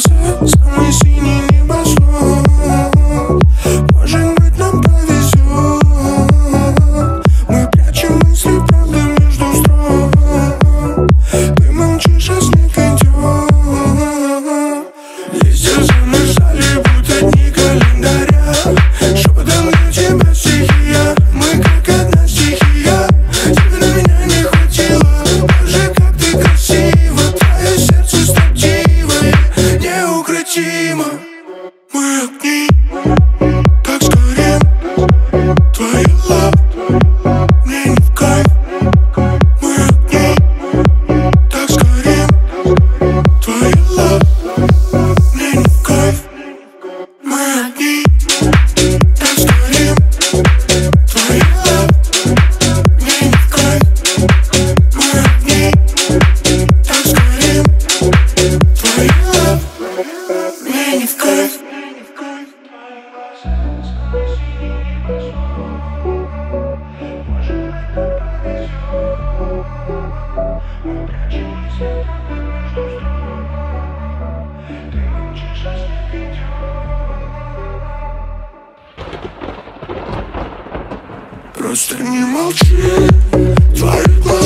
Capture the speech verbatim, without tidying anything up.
глаза, самый синий небосвод. Может быть, нам повезет. Мы прячем мысли, правда, между строк. Ты молчишь, а снег идет. Листья замерзали, будто дни календаря. Шепотом для тебя стихия. Мы как одна стихия. Тебе на меня не хватило. Боже, как ты красива. Твое сердце строптивое, неукротимо. Мы огни, так сгорим. Твоя лав мне не в кайф. Мы огни, так сгорим. Твоя лав мне не в кайф. Мы огни, так сгорим. Твоя лав мне не в кайф. Мы огни, так сгорим. Твоя лав мне не в кайф. Просто не молчи, твои глаза.